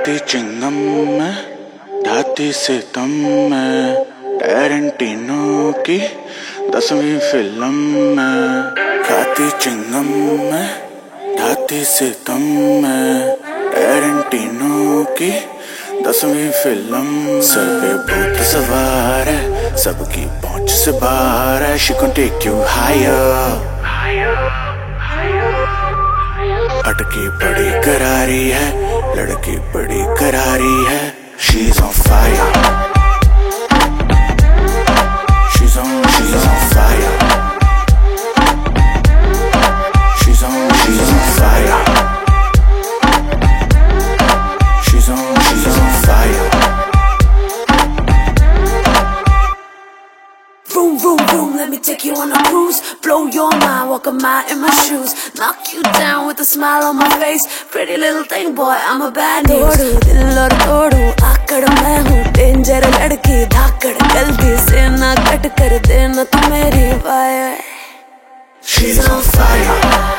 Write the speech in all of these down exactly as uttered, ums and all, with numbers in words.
खाती चिंगम में ढाती सितम में टैरेंटिनो की दसवीं फिल्म में। खाती चिंगम में ढाती सितम में टैरेंटिनो की दसवीं फिल्म। सर पे भूत सवार है, सबकी पहुंच से बाहर है। She gon' take you higher। अटकी बड़ी करारी है, लड़की बड़ी करारी है। She's on fire। She's on, she's on fire। She's on, she's on fire। She's on, she's on fire। Vroom, vroom, vroom, let me take you on a cruise. Blow your mind, walk a mile in my shoes. Knock you down with a smile on my face. Pretty little thing, boy, I'm a bad news. तोड़ू दिल और तोड़ू आकड़ मैं हूँ, danger लड़की धाकड़ गलती से ना cut कर देना तू मेरी wire. She's on fire।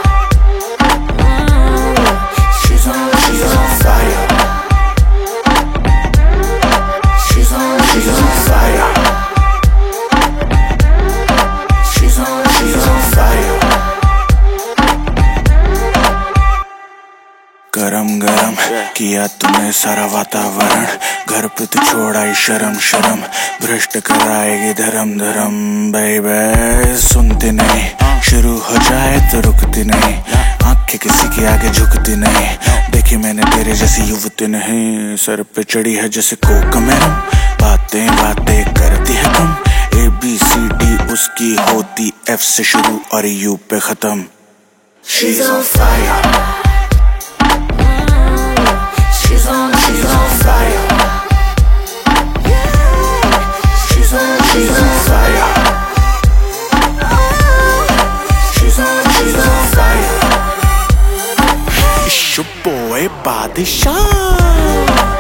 She's on, she's on fire। She's on, she's on fire। She's on, she's on fire। गरम गरम किया तूने सारा वातावरण, घर पे तो छोड़ाई शर्म शर्म, भ्रष्ट कराएगी धर्म धर्म। बेबे सुनती नहीं, शुरू हो जाए तो रुकती नहीं, आंखें किसी के आगे झुकती नहीं। देखी मैंने तेरे जैसी युवती नहीं, सर पे चढ़ी है जैसे कोक मैडम। बातें बातें करती है कम, ए बी सी डी उसकी होती एफ से शुरू और यू पे खत्म। She's on fire। She's on, she's on fire। She's on, she's on fire। She's on, she's on fire। It's your boy Badishah।